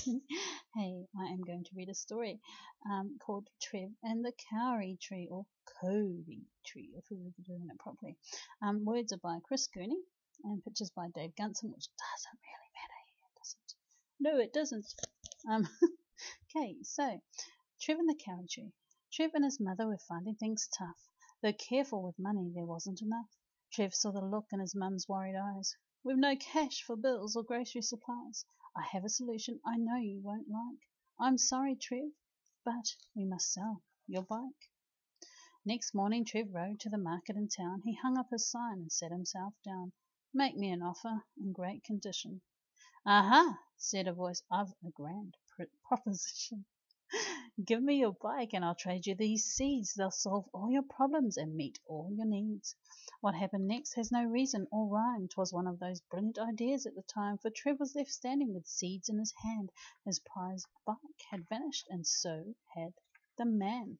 Hey, I am going to read a story called Trev and the Kauri Tree, or Cody Tree, if we were doing it properly. Words are by Chris Gooney and pictures by Dave Gunson, which doesn't really matter here, does it? No, it doesn't. Okay, so Trev and the Kauri Tree. Trev and his mother were finding things tough. Though careful with money, there wasn't enough. Trev saw the look in his mum's worried eyes. We've no cash for bills or grocery supplies. I have a solution I know you won't like. I'm sorry, Trev, but we must sell your bike. Next morning, Trev rode to the market in town. He hung up his sign and sat himself down. Make me an offer in great condition. Aha, said a voice. I've a grand proposition. Give me your bike and I'll trade you these seeds. They'll solve all your problems and meet all your needs. What happened next has no reason or rhyme. 'Twas one of those brilliant ideas at the time, for Trev was left standing with seeds in his hand. His prize bike had vanished, and so had the man.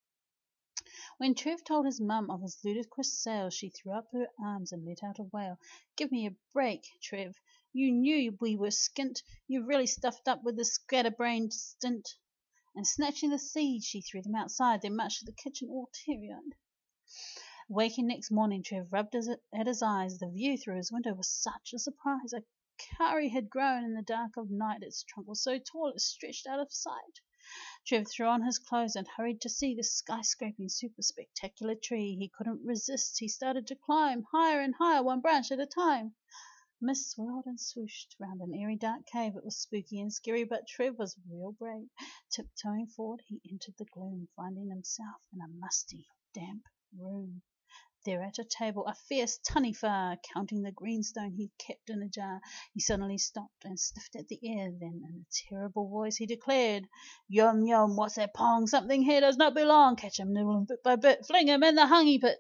When Trev told his mum of his ludicrous sale, she threw up her arms and let out a wail. Give me a break, Trev. You knew we were skint. You've really stuffed up with this scatterbrained stint. And snatching the seeds, she threw them outside, then marched to the kitchen all teary-eyed. Waking next morning, Trev rubbed at his eyes. The view through his window was such a surprise. A kauri had grown in the dark of night. Its trunk was so tall it stretched out of sight. Trev threw on his clothes and hurried to see the skyscraping, super spectacular tree. He couldn't resist. He started to climb higher and higher, one branch at a time. Mist swirled and swooshed round an airy dark cave. It was spooky and scary, but Trev was real brave. Tiptoeing forward, he entered the gloom, finding himself in a musty, damp room. There at a table, a fierce Taniwha, counting the greenstone he kept in a jar. He suddenly stopped and sniffed at the air. Then, in a terrible voice, he declared, Yum, yum, what's that pong? Something here does not belong. Catch him, nibble him bit by bit, fling him in the hungy pit.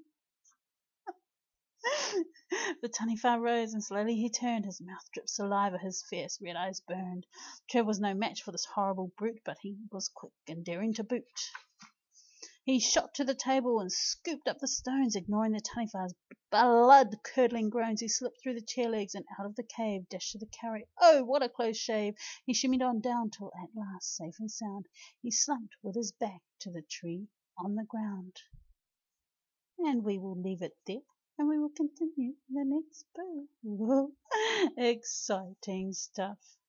The Taniwha rose, and slowly he turned. His mouth dripped saliva, his fierce red eyes burned. Trev was no match for this horrible brute, but he was quick and daring to boot. He shot to the table and scooped up the stones, ignoring the Taniwha's blood-curdling groans. He slipped through the chair legs and out of the cave, dashed to the kauri. Oh, what a close shave! He shimmied on down till at last, safe and sound, he slumped with his back to the tree on the ground. And we will leave it there, and we will continue in the next book. Exciting stuff.